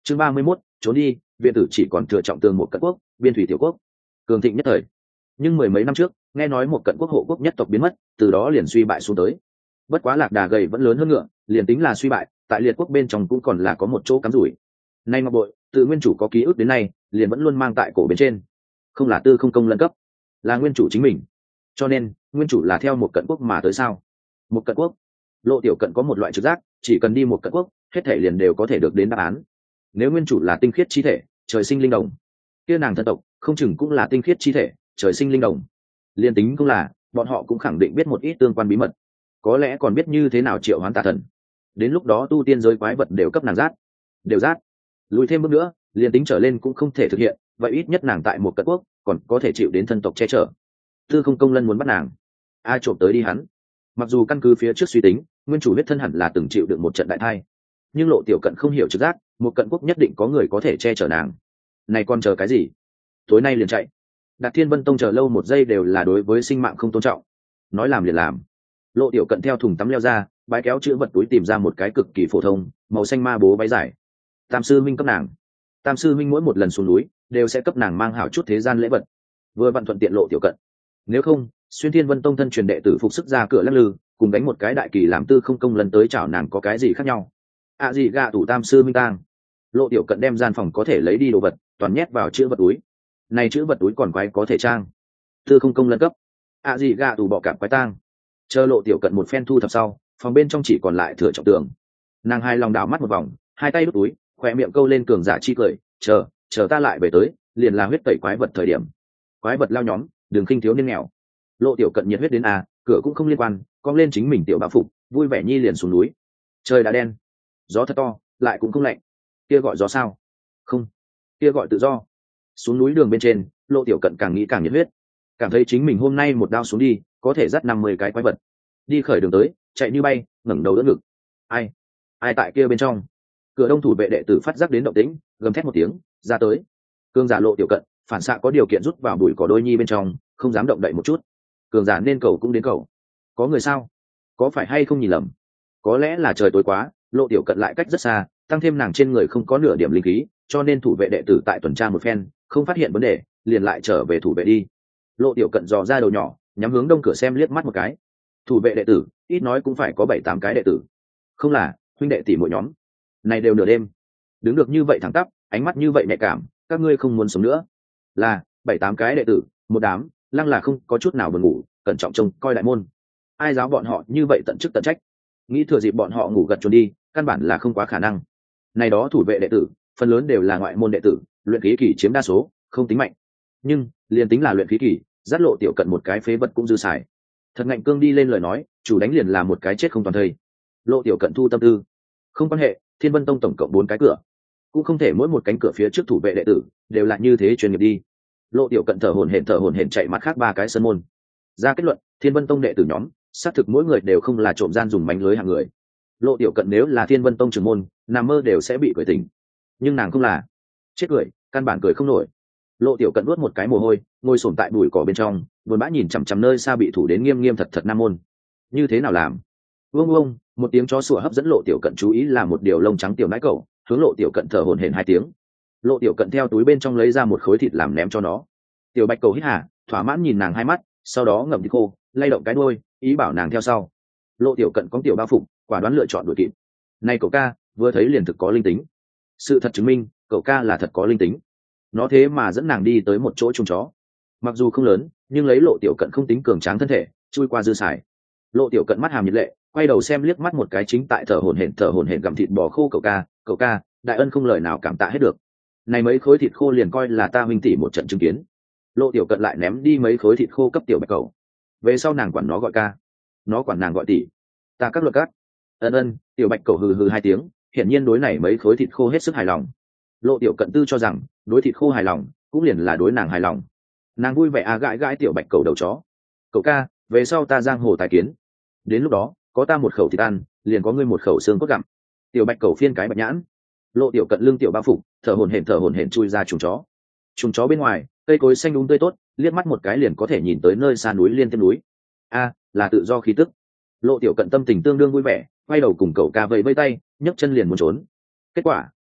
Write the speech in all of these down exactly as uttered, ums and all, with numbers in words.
chương ba mươi mốt, trốn đi. Viện tử chỉ còn thừa trọng tường một cận quốc, biên thủy tiểu quốc, cường thịnh nhất thời. Nhưng mười mấy năm trước nghe nói một cận quốc hộ quốc nhất tộc biến mất, từ đó liền suy bại xuống tới. Bất quá lạc đà gầy vẫn lớn hơn ngựa, liền tính là suy bại, tại liệt quốc bên trong cũng còn là có một chỗ cắm rủi. Nay ngọc bội tự nguyên chủ có ký ức đến nay liền vẫn luôn mang tại cổ bên trên, không là tư không công lân cấp, là nguyên chủ chính mình. Cho nên nguyên chủ là theo một cận quốc mà tới sao? Một cận quốc, Lộ Tiểu Cận có một loại trực giác, chỉ cần đi một cận quốc, hết thể liền đều có thể được đến đáp án. Nếu nguyên chủ là tinh khiết chi thể, trời sinh linh đồng, kia nàng thân tộc không chừng cũng là tinh khiết chi thể, trời sinh linh đồng. Liên tính cũng là, bọn họ cũng khẳng định biết một ít tương quan bí mật, có lẽ còn biết như thế nào triệu hoán tà thần. Đến lúc đó tu tiên giới quái vật đều cấp nàng rát, đều rát. Lùi thêm bước nữa, liền tính trở lên cũng không thể thực hiện, vậy ít nhất nàng tại một cận quốc còn có thể chịu đến thân tộc che chở. Tư không công lân muốn bắt nàng, ai trộm tới đi hắn. Mặc dù căn cứ phía trước suy tính, nguyên chủ huyết thân hẳn là từng chịu được một trận đại thai, nhưng Lộ Tiểu Cận không hiểu trực giác, một cận quốc nhất định có người có thể che chở nàng. Này còn chờ cái gì? Tối nay liền chạy. Đạt Thiên Vân Tông chờ lâu một giây đều là đối với sinh mạng không tôn trọng. Nói làm liền làm. Lộ Tiểu Cận theo thùng tắm leo ra, bái kéo chữ vật túi tìm ra một cái cực kỳ phổ thông màu xanh ma bố váy dài. Tam sư minh cấp nàng. Tam sư minh mỗi một lần xuống núi đều sẽ cấp nàng mang hảo chút thế gian lễ vật, vừa vặn thuận tiện Lộ Tiểu Cận. Nếu không, Xuyên Thiên Vân Tông thân truyền đệ tử phục sức ra cửa lắc lư, cùng đánh một cái đại kỳ làm tư không công lần tới chảo nàng có cái gì khác nhau? À gì gạ tủ tam sư minh tang. Lộ Tiểu Cận đem gian phòng có thể lấy đi đồ vật toàn nhét vào chữ vật túi. Này chữ vật túi còn quái có thể trang. Tư không công lân cấp. À gì gạ tủ bọ cạp quái tang. Chờ Lộ Tiểu Cận một phen thu thập sau, phòng bên trong chỉ còn lại thừa trọng tường. Nàng hai lòng đảo mắt một vòng, hai tay đút túi, khỏe miệng câu lên cường giả chi cười, chờ chờ ta lại về tới, liền là huyết tẩy quái vật thời điểm. Quái vật lao nhóm, đừng khinh thiếu niên nghèo. Lộ Tiểu Cận nhiệt huyết đến à, cửa cũng không liên quan, cong lên chính mình tiểu bạo phục, vui vẻ nhi liền xuống núi. Trời đã đen, gió thật to, lại cũng không lạnh. Kia gọi gió sao? Không, kia gọi tự do. Xuống núi đường bên trên, Lộ Tiểu Cận càng nghĩ càng nhiệt huyết, cảm thấy chính mình hôm nay một đao xuống đi, có thể dắt năm mươi cái quái vật. Đi khởi đường tới, chạy như bay, ngẩng đầu đỡ ngực. Ai? Ai tại kia bên trong? Cửa đông thủ vệ đệ tử phát giác đến động tĩnh, gầm thét một tiếng, ra tới. Cương giả Lộ Tiểu Cận, phản xạ có điều kiện rút vào bụi cỏ đôi nhi bên trong, không dám động đậy một chút. Cường giả nên cầu cũng đến cầu. Có người sao? Có phải hay không nhìn lầm? Có lẽ là trời tối quá, Lộ Tiểu Cận lại cách rất xa, tăng thêm nàng trên người không có nửa điểm linh khí, cho nên thủ vệ đệ tử tại tuần tra một phen, không phát hiện vấn đề, liền lại trở về thủ vệ đi. Lộ Tiểu Cận dò ra đầu nhỏ, nhắm hướng đông cửa xem liếc mắt một cái. Thủ vệ đệ tử, ít nói cũng phải có bảy tám cái đệ tử. Không là, huynh đệ tỷ mỗi nhóm. Này đều nửa đêm. Đứng được như vậy thẳng tắp, ánh mắt như vậy nhạy cảm, các ngươi không muốn sống nữa. Là, bảy tám cái đệ tử, một đám, lăng là không có chút nào buồn ngủ, cẩn trọng trông coi đại môn. Ai giáo bọn họ như vậy tận chức tận trách, nghĩ thừa dịp bọn họ ngủ gật trốn đi, căn bản là không quá khả năng. Này đó thủ vệ đệ tử, phần lớn đều là ngoại môn đệ tử, luyện khí kỳ chiếm đa số, không tính mạnh. Nhưng, liền tính là luyện khí kỳ, dắt Lộ Tiểu Cận một cái phế vật cũng dư xài. Thật ngạnh cương đi lên lời nói, chủ đánh liền là một cái chết không toàn thây. Lộ Tiểu Cận thu tâm tư, không quan hệ, Thiên Vân Tông tổng cộng bốn cái cửa, cũng không thể mỗi một cánh cửa phía trước thủ vệ đệ tử đều là như thế chuyên nghiệp đi. Lộ Tiểu Cận thở hổn hển thở hổn hển chạy mặt khác ba cái sân môn, ra kết luận, Thiên Vân Tông đệ tử nhóm, xác thực mỗi người đều không là trộm gian dùng mánh lưới hạng người. Lộ Tiểu Cận nếu là Thiên Vân Tông trưởng môn, nằm mơ đều sẽ bị cười tỉnh, nhưng nàng không là, chết cười, căn bản cười không nổi. Lộ Tiểu Cận nuốt một cái mồ hôi, ngồi xổm tại bụi cỏ bên trong, buồn bã nhìn chằm chằm nơi xa bị thủ đến nghiêm nghiêm thật thật nam môn. Như thế nào làm? Vương Vương, một tiếng chó sủa hấp dẫn Lộ Tiểu Cận chú ý, là một điều lông trắng tiểu nãi cẩu, hướng Lộ Tiểu Cận thở hổn hển hai tiếng. Lộ Tiểu Cận theo túi bên trong lấy ra một khối thịt làm ném cho nó. Tiểu bạch cầu hít hà, thỏa mãn nhìn nàng hai mắt, sau đó ngậm thịt khô, lay động cái đuôi, ý bảo nàng theo sau. Lộ Tiểu Cận có tiểu bao phục, quả đoán lựa chọn đuổi kịp. Này cậu ca, vừa thấy liền thực có linh tính. Sự thật chứng minh, cậu ca là thật có linh tính. Nó thế mà dẫn nàng đi tới một chỗ chuồng chó. Mặc dù không lớn, nhưng lấy Lộ Tiểu Cận không tính cường tráng thân thể, chui qua dư xài. Lộ Tiểu Cận mắt hàm nhiệt lệ, quay đầu xem liếc mắt một cái chính tại thở hổn hển thở hổn hển gặm thịt bò khô cậu ca, cậu ca, đại ân không lời nào cảm tạ hết được. Này mấy khối thịt khô liền coi là ta huynh tỷ một trận chứng kiến. Lộ Tiểu Cận lại ném đi mấy khối thịt khô cấp tiểu bạch cầu. Về sau nàng quản nó gọi ca, nó quản nàng gọi tỷ. Ta các luật cát. Ân ân, tiểu bạch cầu hừ hừ hai tiếng, hiển nhiên đối này mấy khối thịt khô hết sức hài lòng. Lộ Tiểu Cận tư cho rằng, đối thịt khô hài lòng, cũng liền là đối nàng hài lòng. Nàng vui vẻ à gãi gãi tiểu bạch cầu đầu chó. Cậu ca, về sau ta giang hồ tài kiến. Đến lúc đó, có ta một khẩu thịt ăn, liền có ngươi một khẩu xương cốt gặm. Tiểu bạch cầu phiên cái bạch nhãn. Lộ Tiểu Cận lưng tiểu bao phục, thở hổn hển thở hổn hển chui ra chuồng chó. Chuồng chó bên ngoài, cây cối xanh đúng tươi tốt, liếc mắt một cái liền có thể nhìn tới nơi xa núi liên tiếp núi. A, là tự do khí tức. Lộ Tiểu Cận tâm tình tương đương vui vẻ, quay đầu cùng cậu ca vẫy vẫy tay, nhấc chân liền muốn trốn. Kết quả,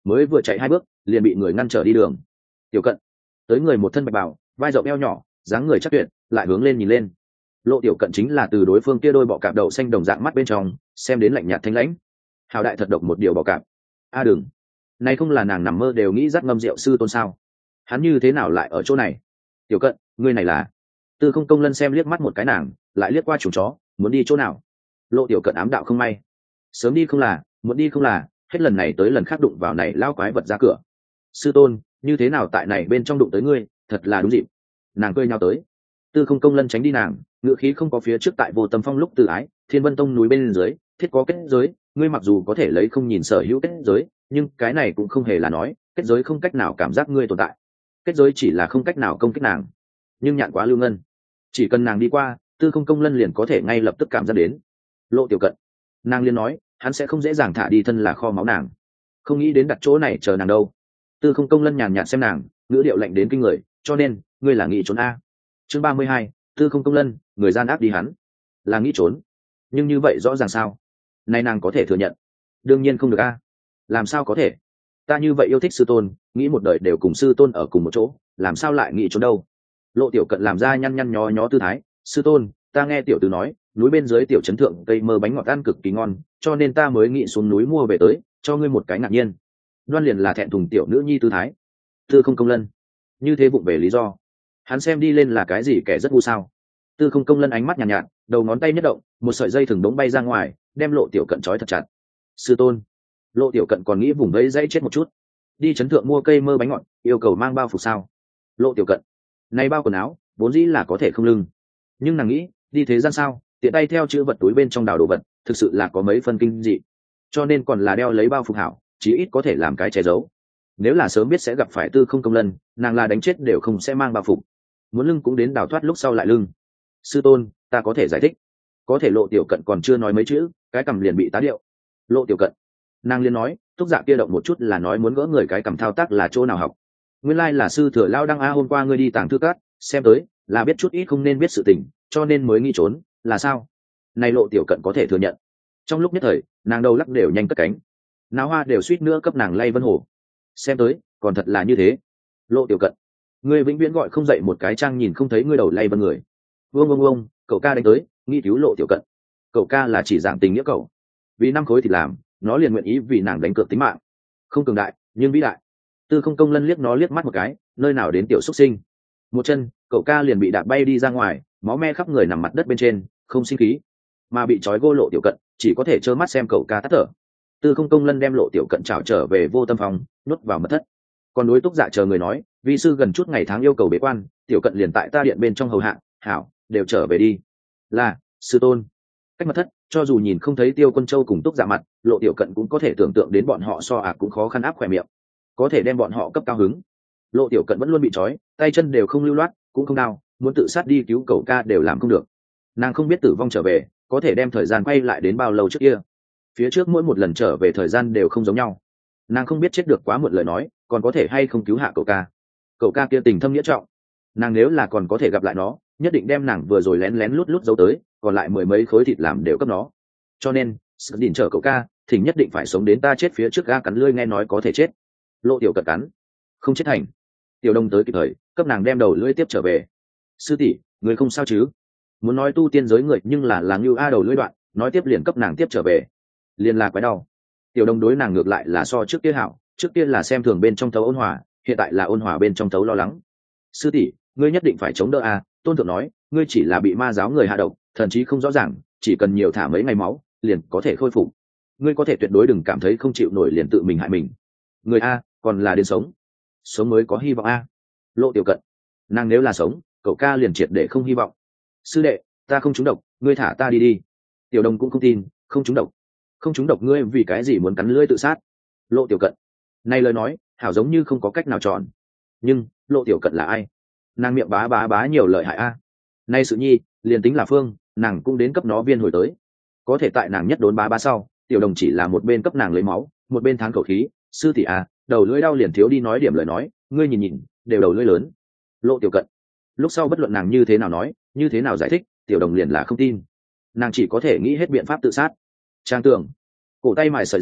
mới vừa chạy hai bước liền bị người ngăn trở đi đường. Tiểu Cận tới người một thân bạch bào, vai rộng eo nhỏ, dáng người chắc tuyệt, lại hướng lên nhìn lên. Lộ Tiểu Cận chính là từ đối phương kia đôi bọ cạp đậu xanh đồng dạng mắt bên trong xem đến lạnh nhạt thanh lãnh. Hào đại thật độc một điều bọ cạp. A à đừng, này không là nàng nằm mơ đều nghĩ dắt ngâm rượu sư tôn sao? Hắn như thế nào lại ở chỗ này? Tiểu Cận, ngươi này là? Tư Không Công Lân xem liếc mắt một cái nàng, lại liếc qua chủ chó, muốn đi chỗ nào? Lộ Tiểu Cận ám đạo không may, sớm đi không là, muốn đi không là, hết lần này tới lần khác đụng vào này lao quái vật ra cửa. Sư tôn, như thế nào tại này bên trong đụng tới ngươi, thật là đúng dịp. Nàng cười nhau tới. Tư Không Công Lân tránh đi nàng, ngựa khí không có phía trước tại Vô Tâm Phong lúc từ ái, Thiên Vân Tông núi bên dưới, thiết có kết giới, ngươi mặc dù có thể lấy không nhìn sở hữu kết giới, nhưng cái này cũng không hề là nói, kết giới không cách nào cảm giác ngươi tồn tại. Kết giới chỉ là không cách nào công kích nàng. Nhưng nhạn quá lưu ngân, chỉ cần nàng đi qua, Tư Không Công Lân liền có thể ngay lập tức cảm giác đến. Lộ Tiểu Cận, nàng liền nói, hắn sẽ không dễ dàng thả đi thân là kho máu nàng. Không nghĩ đến đặt chỗ này chờ nàng đâu. Tư Không Công Lân nhàn nhạt xem nàng, ngữ điệu lạnh đến kinh người, cho nên, ngươi là nghĩ trốn a. Chương ba mươi hai, Tư Không Công Lân, người gian áp đi hắn, là nghĩ trốn. Nhưng như vậy rõ ràng sao? Này nàng có thể thừa nhận? Đương nhiên không được a. Làm sao có thể? Ta như vậy yêu thích sư tôn, nghĩ một đời đều cùng sư tôn ở cùng một chỗ, làm sao lại nghĩ trốn đâu? Lộ Tiểu Cận làm ra nhăn nhăn nhó nhó tư thái, sư tôn, ta nghe tiểu tử nói, núi bên dưới tiểu trấn thượng cây mơ bánh ngọt ăn cực kỳ ngon, cho nên ta mới nghĩ xuống núi mua về tới, cho ngươi một cái ngạc nhiên. Đoan liền là thẹn thùng tiểu nữ nhi tư thái. Tư Không Công Lân, như thế vụng về lý do, hắn xem đi lên là cái gì kẻ rất ngu sao? Tư Không Công Lân ánh mắt nhàn nhạt, nhạt, đầu ngón tay nhất động, một sợi dây thừng đống bay ra ngoài, đem Lộ Tiểu Cận trói thật chặt. Sư tôn, Lộ Tiểu Cận còn nghĩ vùng vẫy dãy chết một chút, đi trấn thượng mua cây mơ bánh ngọt, yêu cầu mang bao phục sao? Lộ Tiểu Cận, này bao quần áo vốn dĩ là có thể không lưng, nhưng nàng nghĩ đi thế gian sao, tiện tay theo chữ vật túi bên trong đào đồ vật, thực sự là có mấy phân kinh dị, cho nên còn là đeo lấy bao phục hảo, chí ít có thể làm cái che giấu. Nếu là sớm biết sẽ gặp phải Tư Không Công Lân, nàng là đánh chết đều không sẽ mang bao phục, muốn lưng cũng đến đào thoát lúc sau lại lưng. Sư tôn, ta có thể giải thích. Có thể Lộ Tiểu Cận còn chưa nói mấy chữ, cái cằm liền bị tá điệu. Lộ Tiểu Cận, nàng liền nói, thúc dạ kia động một chút là nói muốn gỡ người cái cằm thao tác là chỗ nào học. Nguyên lai like là sư thừa lao đăng a, hôm qua ngươi đi tàng thư cát, xem tới là biết chút ít không nên biết sự tình, cho nên mới nghĩ trốn, là sao? Này Lộ Tiểu Cận có thể thừa nhận. Trong lúc nhất thời, nàng đầu lắc đều nhanh cất cánh, náo hoa đều suýt nữa cấp nàng lay vân hồ. Xem tới còn thật là như thế. Lộ Tiểu Cận, ngươi vĩnh viễn gọi không dậy một cái trang nhìn không thấy ngươi đầu lay vân người. Vương vương vương, cậu ca đánh tới, nghi cứu Lộ Tiểu Cận. Cậu ca là chỉ dạng tình nghĩa cậu, vì năm khối thì làm, nó liền nguyện ý vì nàng đánh cược tính mạng. Không cường đại nhưng vĩ đại. Tư Không Công Lân liếc nó liếc mắt một cái, nơi nào đến tiểu xuất sinh. Một chân, cậu ca liền bị đạp bay đi ra ngoài, máu me khắp người nằm mặt đất bên trên, không sinh khí, mà bị trói gô Lộ Tiểu Cận chỉ có thể trơ mắt xem cậu ca tắt thở. Tư Không Công Lân đem Lộ Tiểu Cận trảo trở về Vô Tâm Phòng, nuốt vào mật thất. Còn đối Túc Dạ chờ người nói, vi sư gần chút ngày tháng yêu cầu bế quan, Tiểu Cận liền tại ta điện bên trong hầu hạ, hảo, đều trở về đi. Là, sư tôn. Cách mật thất, cho dù nhìn không thấy Tiêu Quân Châu cùng Túc Dạ mặt, Lộ Tiểu Cận cũng có thể tưởng tượng đến bọn họ so ạc cũng khó khăn áp khỏe miệng, có thể đem bọn họ cấp cao hứng. Lộ Tiểu Cận vẫn luôn bị trói, tay chân đều không lưu loát, cũng không đau, muốn tự sát đi cứu cậu ca đều làm không được. Nàng không biết tử vong trở về có thể đem thời gian quay lại đến bao lâu trước kia, phía trước mỗi một lần trở về thời gian đều không giống nhau. Nàng không biết chết được quá muộn lời nói còn có thể hay không cứu hạ cậu ca. Cậu ca kia tình thâm nghĩa trọng, nàng nếu là còn có thể gặp lại nó, nhất định đem nàng vừa rồi lén lén lút lút giấu tới còn lại mười mấy khối thịt làm đều cấp nó. Cho nên sự đỉnh chở cậu ca thỉnh nhất định phải sống đến ta chết phía trước. Ga cắn lưỡi nghe nói có thể chết. Lộ Tiểu Cận cắn không chết thành. Tiểu Đông tới kịp thời cấp nàng đem đầu lưỡi tiếp trở về. Sư tỷ, người không sao chứ? Muốn nói tu tiên giới người nhưng là làng như a đầu lưỡi đoạn, nói tiếp liền cấp nàng tiếp trở về, liền là quái đau. Tiểu Đông đối nàng ngược lại là so trước kia hảo, trước kia là xem thường bên trong thấu ôn hòa, hiện tại là ôn hòa bên trong thấu lo lắng. Sư tỷ, ngươi nhất định phải chống đỡ a. Tôn thượng nói ngươi chỉ là bị ma giáo người hạ độc, thậm chí không rõ ràng, chỉ cần nhiều thả mấy ngày máu liền có thể khôi phục. Ngươi có thể tuyệt đối đừng cảm thấy không chịu nổi liền tự mình hại mình. Người a còn là đến sống, sống mới có hy vọng a. Lộ Tiểu Cận, nàng nếu là sống cậu ca liền triệt để không hy vọng. Sư đệ, ta không trúng độc, ngươi thả ta đi đi. Tiểu Đông cũng không tin, không trúng độc, không trúng độc ngươi vì cái gì muốn cắn lưỡi tự sát? Lộ Tiểu Cận, này lời nói hảo giống như không có cách nào chọn. Nhưng Lộ Tiểu Cận là ai? Nàng miệng bá bá bá nhiều lợi hại a. Nay sự nhi liền tính là phương nàng cũng đến cấp nó viên hồi tới. Có thể tại nàng nhất đốn bá bá sau, Tiểu Đồng chỉ là một bên cấp nàng lấy máu, một bên thán khẩu khí. Sư tỷ a, đầu lưỡi đau liền thiếu đi nói điểm lời nói, ngươi nhìn nhìn đều đầu lưỡi lớn. Lộ Tiểu Cận, lúc sau bất luận nàng như thế nào nói, như thế nào giải thích, Tiểu Đồng liền là không tin. Nàng chỉ có thể nghĩ hết biện pháp tự sát. Trang tưởng cổ tay mài sợi dây,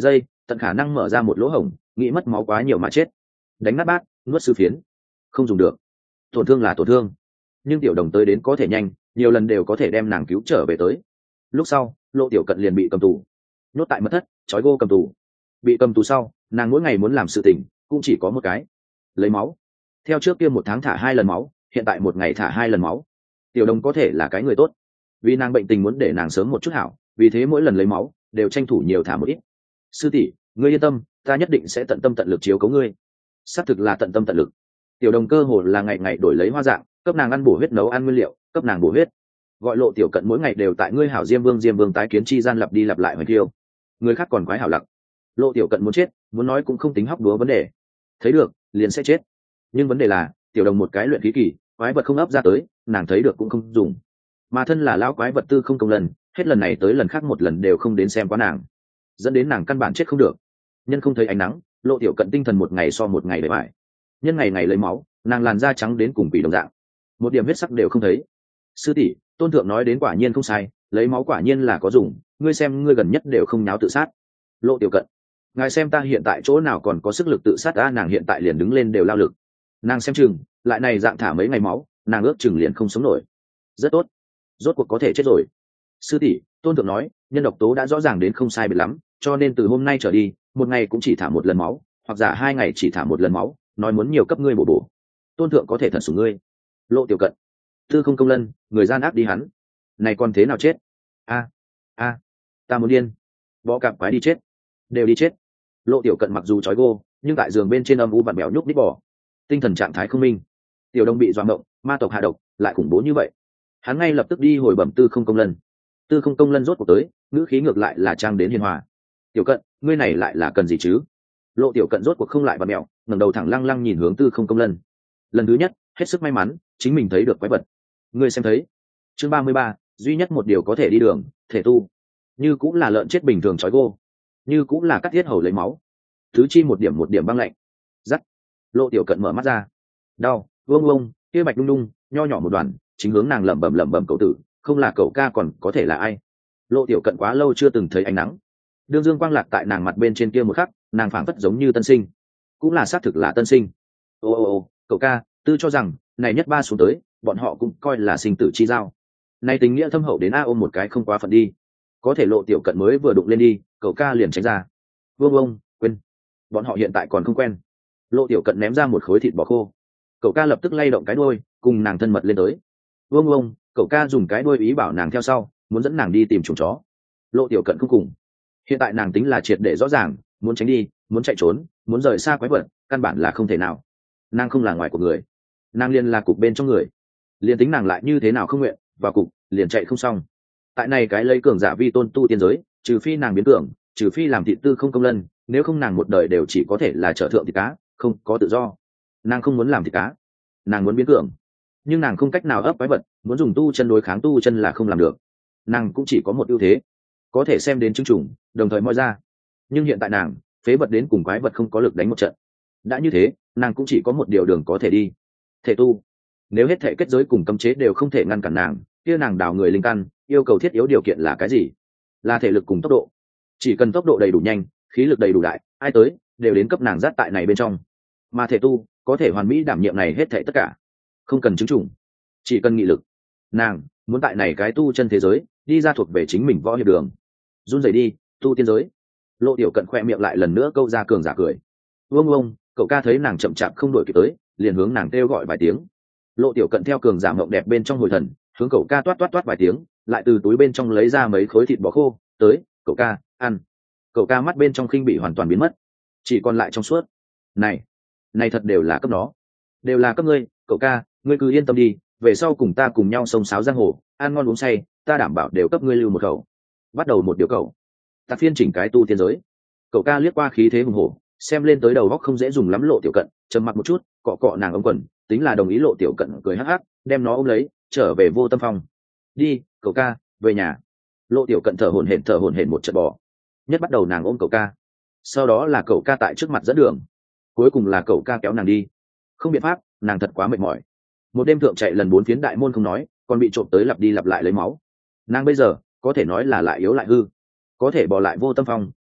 tận khả năng mở ra một lỗ hổng, nghĩ mất máu quá nhiều mà chết. Đánh nát bát, nuốt sư phiến, không dùng được. Tổn thương là tổn thương, nhưng tiểu đồng tới đến có thể nhanh, nhiều lần đều có thể đem nàng cứu trở về tới. Lúc sau, Lộ Tiểu Cận liền bị cầm tù, nhốt tại mật thất, trói gô cầm tù. Bị cầm tù sau, nàng mỗi ngày muốn làm sự tình cũng chỉ có một cái: lấy máu. Theo trước kia một tháng thả hai lần máu, hiện tại một ngày thả hai lần máu. Tiểu đồng có thể là cái người tốt, vì nàng bệnh tình muốn để nàng sớm một chút hảo, vì thế mỗi lần lấy máu đều tranh thủ nhiều thả một ít. Sư tỷ, ngươi yên tâm, ta nhất định sẽ tận tâm tận lực chiếu cố ngươi. Xác thực là tận tâm tận lực. Tiểu đồng cơ hồ là ngày ngày đổi lấy hoa dạng, cấp nàng ăn bổ huyết, nấu ăn nguyên liệu, cấp nàng bổ huyết. Gọi Lộ Tiểu Cận mỗi ngày đều tại ngươi hảo diêm vương diêm vương tái kiến chi gian lặp đi lặp lại hoài thiêu. Người khác còn quái hảo lặc. Lộ Tiểu Cận muốn chết, muốn nói cũng không tính hóc đúa vấn đề. Thấy được, liền sẽ chết. Nhưng vấn đề là, tiểu đồng một cái luyện khí kỳ, quái vật không ấp ra tới, nàng thấy được cũng không dùng. Mà thân là lão quái vật Tư Không Công Lân, hết lần này tới lần khác một lần đều không đến xem quá nàng, dẫn đến nàng căn bản chết không được. Nhân không thấy ánh nắng, Lộ Tiểu Cận tinh thần một ngày so một ngày để bại. Nhân ngày ngày lấy máu, nàng làn da trắng đến cùng quỷ đồng dạng, một điểm huyết sắc đều không thấy. Sư tỷ, Tôn thượng nói đến quả nhiên không sai, lấy máu quả nhiên là có dùng, ngươi xem ngươi gần nhất đều không nháo tự sát. Lộ Tiểu Cận, ngài xem ta hiện tại chỗ nào còn có sức lực tự sát a? Nàng hiện tại liền đứng lên đều lao lực. Nàng xem chừng lại này dạng thả mấy ngày máu, nàng ước chừng liền không sống nổi. Rất tốt, rốt cuộc có thể chết rồi. Sư tỷ, Tôn thượng nói nhân độc tố đã rõ ràng đến không sai biệt lắm, cho nên từ hôm nay trở đi một ngày cũng chỉ thả một lần máu, hoặc giả hai ngày chỉ thả một lần máu, nói muốn nhiều cấp ngươi bổ bổ. Tôn thượng có thể thần sủng ngươi. Lộ Tiểu Cận, Tư Không Công Lân, người gian ác đi hắn, này còn thế nào chết? A a, ta muốn điên, bọ cạp quái đi chết, đều đi chết. Lộ Tiểu Cận mặc dù trói gô, nhưng tại giường bên trên âm u vặn bèo nhúc đít bỏ, tinh thần trạng thái không minh. Tiểu đồng bị dọa mộng, ma tộc hạ độc lại khủng bố như vậy, hắn ngay lập tức đi hồi bẩm Tư Không Công Lân. Tư Không Công Lân rốt cuộc tới, ngữ khí ngược lại là trang đến hiền hòa. Tiểu Cận, ngươi này lại là cần gì chứ? Lộ Tiểu Cận rốt cuộc không lại vặn mèo, ngẩng đầu thẳng lăng lăng nhìn hướng Tư Không Công Lân. Lần thứ nhất, hết sức may mắn, chính mình thấy được quái vật. Ngươi xem thấy? Chương ba mươi ba, duy nhất một điều có thể đi đường, thể tu. Như cũng là lợn chết bình thường trói gô, như cũng là cắt thiết hầu lấy máu. Thứ chi một điểm một điểm băng lạnh. Rắc. Lộ Tiểu Cận mở mắt ra. Đau, vương vương, kia bạch đung đung, nho nhỏ một đoàn, chính hướng nàng lẩm bẩm lẩm bẩm cậu tử, không là cậu ca còn có thể là ai? Lộ Tiểu Cận quá lâu chưa từng thấy ánh nắng. Đương dương quang lạc tại nàng mặt bên trên kia một khắc, nàng phảng phất giống như tân sinh, cũng là xác thực là tân sinh. Ô ô ô, cậu ca, Tư cho rằng này nhất ba xuống tới, bọn họ cũng coi là sinh tử chi giao. Này tình nghĩa thâm hậu đến a ôm một cái không quá phận đi. Có thể Lộ Tiểu Cận mới vừa đụng lên đi, cậu ca liền tránh ra. Vương ông, quên, bọn họ hiện tại còn không quen. Lộ Tiểu Cận ném ra một khối thịt bò khô, cậu ca lập tức lay động cái đuôi, cùng nàng thân mật lên tới. Vương ông, cậu ca dùng cái đuôi ý bảo nàng theo sau, muốn dẫn nàng đi tìm chuồng chó. Lộ Tiểu Cận không cùng. Hiện tại nàng tính là triệt để rõ ràng, muốn tránh đi, muốn chạy trốn, muốn rời xa quái vật, căn bản là không thể nào. Nàng không là ngoài của người, nàng liền là cục bên trong người. Liền tính nàng lại như thế nào không nguyện vào cục, liền chạy không xong. Tại này cái lấy cường giả vi tôn tu tiên giới, trừ phi nàng biến cường, trừ phi làm thị Tư Không Công Lân, nếu không nàng một đời đều chỉ có thể là trở thượng thịt cá, không có tự do. Nàng không muốn làm thịt cá, nàng muốn biến cường, nhưng nàng không cách nào ấp quái vật, muốn dùng tu chân đối kháng tu chân là không làm được. Nàng cũng chỉ có một ưu thế, có thể xem đến chứng trùng, đồng thời moi ra. Nhưng hiện tại nàng phế vật đến cùng quái vật không có lực đánh một trận. Đã như thế, nàng cũng chỉ có một điều đường có thể đi, thể tu. Nếu hết thể kết giới cùng cấm chế đều không thể ngăn cản nàng, kia nàng đào người linh căn, yêu cầu thiết yếu điều kiện là cái gì? Là thể lực cùng tốc độ. Chỉ cần tốc độ đầy đủ nhanh, khí lực đầy đủ đại, ai tới đều đến cấp nàng dắt tại này bên trong. Mà thể tu có thể hoàn mỹ đảm nhiệm này hết thảy tất cả, không cần chứng chủng, chỉ cần nghị lực. Nàng muốn tại này cái tu chân thế giới đi ra thuộc về chính mình võ hiệp đường. Run rẩy đi, tu tiên giới. Lộ Tiểu Cận khoe miệng lại lần nữa câu ra cường giả cười. Vương ông, cậu ca thấy nàng chậm chạp không đuổi kịp tới, liền hướng nàng kêu gọi vài tiếng. Lộ Tiểu Cận theo cường giả mộng đẹp bên trong hồi thần, hướng cậu ca toát toát toát vài tiếng, lại từ túi bên trong lấy ra mấy khối thịt bò khô, tới, cậu ca, ăn. Cậu ca mắt bên trong khinh bị hoàn toàn biến mất, chỉ còn lại trong suốt. Này, này thật đều là cấp nó, đều là cấp ngươi, cậu ca, ngươi cứ yên tâm đi, về sau cùng ta cùng nhau sông sáo giang hồ, ăn ngon uống say, ta đảm bảo đều cấp ngươi lưu một khẩu. Bắt đầu một điều cậu, tạc phiên chỉnh cái tu tiên giới. Cậu ca liếc qua khí thế hùng hổ, xem lên tới đầu góc không dễ dùng lắm. Lộ Tiểu Cận trầm mặc một chút, cọ cọ nàng ống quần, tính là đồng ý. Lộ Tiểu Cận cười hắc hắc, đem nó ôm lấy, trở về Vô Tâm Phong. Đi, cậu ca, về nhà. Lộ Tiểu Cận thở hổn hển thở hổn hển một trận bò. Nhất bắt đầu nàng ôm cậu ca, sau đó là cậu ca tại trước mặt dẫn đường, cuối cùng là cậu ca kéo nàng đi. Không biện pháp, nàng thật quá mệt mỏi. Một đêm thượng chạy lần bốn phiến đại môn không nói, còn bị trộm tới lặp đi lặp lại lấy máu. Nàng bây giờ có thể nói là lại yếu lại hư, có thể bỏ lại Vô Tâm Phong,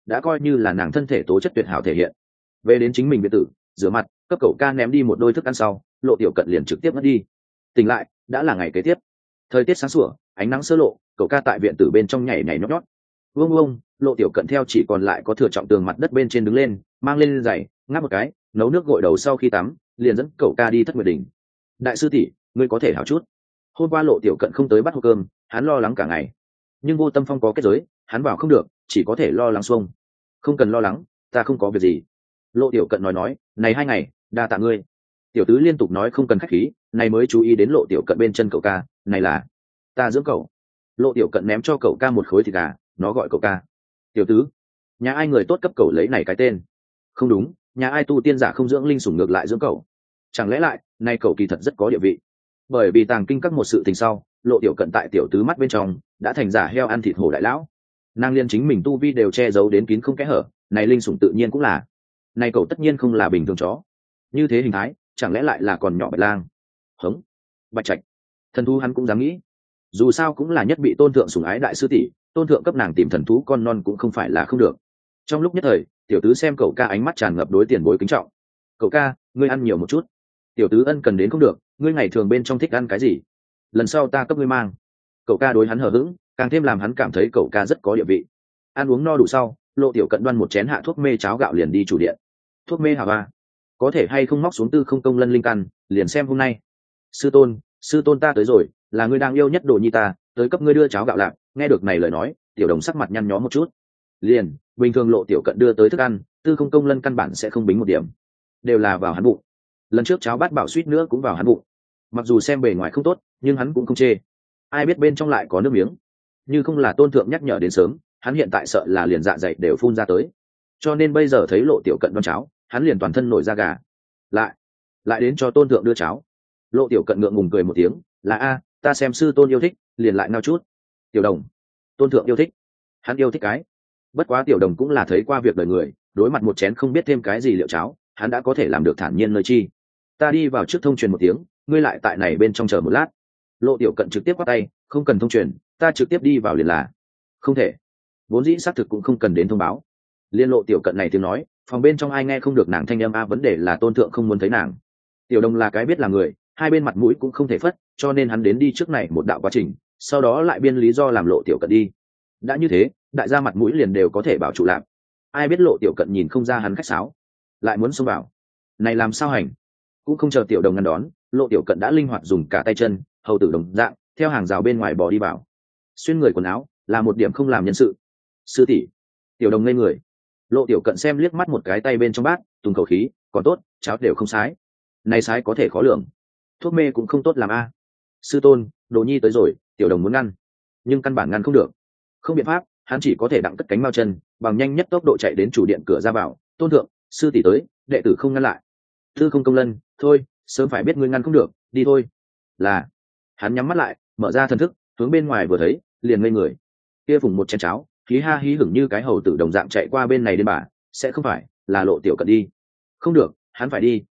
đã coi như là nàng thân thể tố chất tuyệt hảo thể hiện. Về đến chính mình biệt tử, rửa mặt, cấp cậu ca ném đi một đôi thức ăn sau, Lộ Tiểu Cận liền trực tiếp mất đi. Tỉnh lại đã là ngày kế tiếp, thời tiết sáng sủa, ánh nắng sơ lộ, cậu ca tại viện tử bên trong nhảy nhảy nhót nhót. Vương Vương, Lộ Tiểu Cận theo chỉ còn lại có thừa trọng tường mặt đất bên trên đứng lên, mang lên giày, ngáp một cái, nấu nước gội đầu sau khi tắm, liền dẫn cậu ca đi Thất Nguyệt Đỉnh. Đại sư tỷ, ngươi có thể hảo chút. Hôm qua Lộ Tiểu Cận không tới bắt hộp cơm, hắn lo lắng cả ngày. Nhưng Vô Tâm Phong có kết giới, hắn vào không được, chỉ có thể lo lắng xuông. Không cần lo lắng, ta không có việc gì. Lộ Tiểu Cận nói nói, này hai ngày, đa tạ ngươi. Tiểu tứ liên tục nói không cần khách khí, này mới chú ý đến Lộ Tiểu Cận bên chân cậu ca, này là ta dưỡng cậu. Lộ Tiểu Cận ném cho cậu ca một khối thịt gà, nó gọi cậu ca. Tiểu tứ, nhà ai người tốt cấp cậu lấy này cái tên? Không đúng, nhà ai tu tiên giả không dưỡng linh sủng ngược lại dưỡng cậu? Chẳng lẽ lại, này cậu kỳ thật rất có địa vị? Bởi vì tàng kinh các một sự tình sau, Lộ Tiểu Cận tại tiểu tứ mắt bên trong đã thành giả heo ăn thịt hổ đại lão. Nàng liên chính mình tu vi đều che giấu đến kín không kẽ hở, này linh sủng tự nhiên cũng là. Này cậu tất nhiên không là bình thường chó. Như thế hình thái, chẳng lẽ lại là còn nhỏ bạch lang? Hống, bạch trạch, thần thú hắn cũng dám nghĩ. Dù sao cũng là nhất bị tôn thượng sủng ái đại sư tỷ, tôn thượng cấp nàng tìm thần thú con non cũng không phải là không được. Trong lúc nhất thời, tiểu tứ xem cậu ca ánh mắt tràn ngập đối tiền bối kính trọng. Cậu ca, ngươi ăn nhiều một chút. Tiểu tứ ân cần đến không được, ngươi ngày thường bên trong thích ăn cái gì? Lần sau ta cấp ngươi mang. Cậu ca đối hắn hờ hững, càng thêm làm hắn cảm thấy cậu ca rất có địa vị. Ăn uống no đủ sau, Lộ Tiểu Cận đoan một chén hạ thuốc mê cháo gạo liền đi chủ điện. Thuốc mê hả ba? Có thể hay không móc xuống tư không công lân linh căn, liền xem hôm nay. Sư tôn, sư tôn ta tới rồi, là ngươi đang yêu nhất đồ nhi ta, tới cấp ngươi đưa cháo gạo lạc. Nghe được này lời nói, Tiểu Đồng sắc mặt nhăn nhó một chút. Liền, bình thường Lộ Tiểu Cận đưa tới thức ăn, tư không công lân căn bản sẽ không bính một điểm, đều là vào hắn bụng. Lần trước cháo bát bảo suýt nữa cũng vào hắn bụng. Mặc dù xem bề ngoài không tốt, nhưng hắn cũng không chê. Ai biết bên trong lại có nước miếng. Như không là tôn thượng nhắc nhở đến sớm, hắn hiện tại sợ là liền dạ dày đều phun ra tới. Cho nên bây giờ thấy Lộ Tiểu Cận đoan cháo, hắn liền toàn thân nổi da gà. Lại, lại đến cho tôn thượng đưa cháo. Lộ Tiểu Cận ngượng ngùng cười một tiếng, là a, ta xem sư tôn yêu thích, liền lại nao chút. Tiểu Đồng, tôn thượng yêu thích, hắn yêu thích cái. Bất quá Tiểu Đồng cũng là thấy qua việc đời người, đối mặt một chén không biết thêm cái gì liệu cháo, hắn đã có thể làm được thản nhiên nơi chi. Ta đi vào trước thông truyền một tiếng, ngươi lại tại này bên trong chờ một lát. Lộ Tiểu Cận trực tiếp quát tay, không cần thông truyền, ta trực tiếp đi vào liền là. Không thể, vốn dĩ xác thực cũng không cần đến thông báo. Liên Lộ Tiểu Cận này tiếng nói, phòng bên trong ai nghe không được nàng thanh âm a, vấn đề là tôn thượng không muốn thấy nàng. Tiểu Đồng là cái biết là người, hai bên mặt mũi cũng không thể phất, cho nên hắn đến đi trước này một đạo quá trình, sau đó lại biên lý do làm Lộ Tiểu Cận đi. Đã như thế, đại gia mặt mũi liền đều có thể bảo trụ lạc. Ai biết Lộ Tiểu Cận nhìn không ra hắn khách sáo, lại muốn xông vào, này làm sao hành? Cũng không chờ Tiểu Đồng ngăn đón, Lộ Tiểu Cận đã linh hoạt dùng cả tay chân, hầu tử đồng dạng, theo hàng rào bên ngoài bò đi vào. Xuyên người quần áo là một điểm không làm nhân sự. Sư tỷ, Tiểu Đồng ngây người. Lộ Tiểu Cận xem liếc mắt một cái tay bên trong bát, tùng khẩu khí, còn tốt, cháo đều không sái. Này sái có thể khó lường, thuốc mê cũng không tốt làm a. Sư tôn, đồ nhi tới rồi, Tiểu Đồng muốn ngăn, nhưng căn bản ngăn không được. Không biện pháp, hắn chỉ có thể đặng cất cánh mao chân, bằng nhanh nhất tốc độ chạy đến chủ điện cửa ra vào. Tôn thượng, sư tỷ tới, đệ tử không ngăn lại. Thư không công lân, thôi, sớm phải biết ngươi ngăn không được, đi thôi. Là, hắn nhắm mắt lại, mở ra thần thức, hướng bên ngoài vừa thấy, liền ngây người. Kia phùng một chén cháo, hí ha hí hửng như cái hầu tử đồng dạng chạy qua bên này đến bà, sẽ không phải là Lộ Tiểu Cận đi. Không được, hắn phải đi,